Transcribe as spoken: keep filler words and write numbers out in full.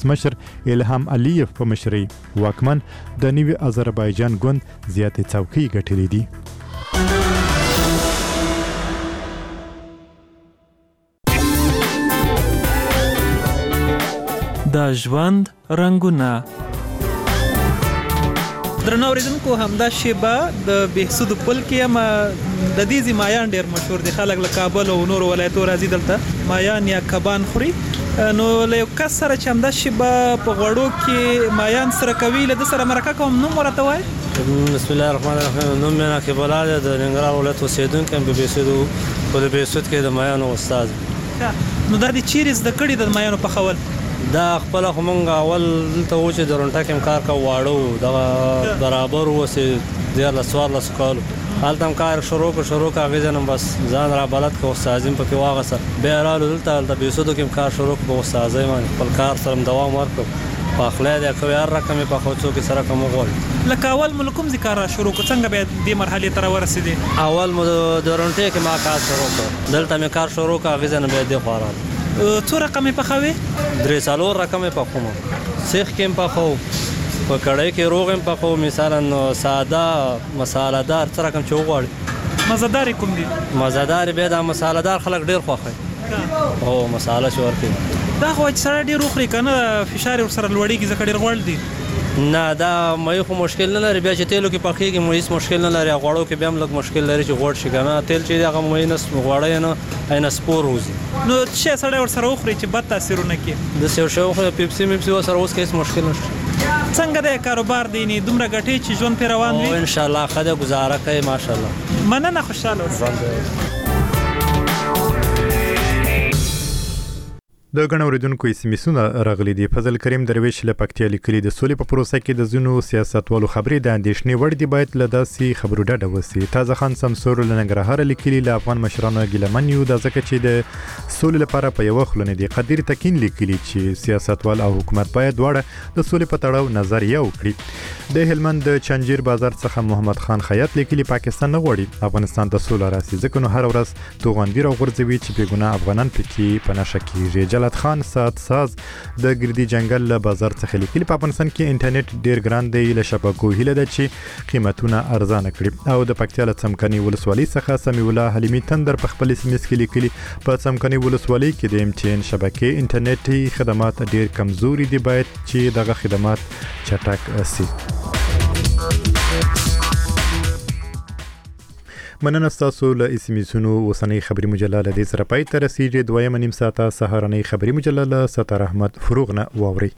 ولسمشر الهام علیف په مشرۍ واکمن د نوي آذربایجان ګوند زیاتې څوکۍ ګټلې دي. د ژوند رنګونه. درنو اوریدونکو، همدا شیبه د بهسود پل کې یم. د دې ځای مایان ډېر مشهور دي، خلک له کابل او نورو ولایتو راځي دلته مایان یا کبان خوري. نو له یو کس سره چې همدا شیبه په غوړو کې مایان سره کوي، له ده سره مرکه کوم. نوم ورته وایي؟ بسم الله الرحمن الرحیم. نوم مې نقیب الله دی، د ننګرهار ولایت اوسېدونکی یم. په بهسود په بهسود کې د مایانو استاد. نو دا د چیرې زده کړي د مایانو پخول؟ دا خپل خو مونږ اول دلته و چې د رونټه کې کار کا واړو دغه برابر وسې دیارلس څوارلس کالو هلته هم کار شروع کړ شروع کړ هغې ځای نه بس ځان را بلد کړ، استازي م پکې واغسته. بیا رالو دلته هلته بهسودو کې هم کار شروع کړ په استازۍ باندې، خپل کار سره هم دوام ورکړ. پخلی دی کوي، هر رقم یې پخوي، څوک یې سره کوم غواړي. لکه اول مو له کوم ځای کار را شروع کړ؟ څنګه بیا دې مرحلې ته راورسېدې؟ اول مو د رونټې کې ما کار شروع کړ، دلته مې کار شروع کړ، هغې ځای نه بیا دې خوا راغلم. څو رقم یې پخوې؟ درې څلور رقم یې پخوم. سیخ کې هم پخوم، په کړۍ کې روغ هم پخوم، مثلا ساده مساله دار څه رقم چې وغواړي. مزهدار کوم دي؟ مزهدار بیا دا مساله دار خلک ډېر خوښوي. هو مساله چې ورکوي دا خو چې سړی ډېر وخوري که نه فشار یې ورسره لوړېږي ځکه ډېر غوړ دي. نه دا مې خو مشکل نه لري، بیا چې تیلو کې پخېږي مې هېڅ مشکل نه لري. غوړو کې بیا هم لږ مشکل لري چې غوړ شي که نه. تیل چې دی هغه مې نه غوړی نه نه سپور وځي. نو څه شی سړی ورسره وخوري چې بد تاثیر ونه کړي؟ داسې یو شی وخوري پیپسي میپسي ورسره اوس کې هېڅ مشکل نشته. څنګه دی کاروبار دی؟ یعنې دومره ګټې چې ژوند پرې روان وي؟ انشاءالله ښه دی، ګزاره کوي ماشاءالله. مننه، خوشحاله اوسئ. د ګڼو اوریدونکو ایس ام ایسونه راغلي دي. فضل کریم درویش له پکتیا لیکلي د سولې په پروسه کې د ځینو سیاستوالو خبرې د اندېښنې وړ دي، باید له داسې خبرو ډډه وسي. تازه خان سمسور له ننګرهار لیکلي له افغان مشرانو ګیلمن یو د ځکه چې د سولې لپاره په یو خل نه دي. قدیر تکین لیکلي چې سیاستوال او حکومت باید دواړه د سولې په تړاو نظریه وکړي. د هلمند د چنجیر بازار څخه محمد خان خیاط لیکلي پاکستان نه غواړي افغانستان ته سوله راسي، ځکه نو هر ورځ توغندي راغورځوي چې بېګناه افغانان پکې په نښه کېږي. جلال خان سات ساز د ګردي جنگل له بازار څخه لیکلي په افغانستان کې انټرنیټ ډیر ګران دی، له شبکو هیله ده چې قیمتونه ارزانه کړي. او د پکتیا له څمکني ولسوالۍ څخه سمیع الله حلیمي تندر په خپل اس ام اس کې لیکلي په څمکني ولسوالۍ کې د ام ټي ان شبکې انټرنیټي خدمات ډیر کمزوري دي، باید چې دغه خدمات چټک شي. مننه ستاسو له اس ام ایسونو. اوسنۍ خبري مجله له دې سره پای ته رسیږي. دویمه نیم ساعته سهارنۍ خبري مجله له ستار احمد فروغ نه واورئ.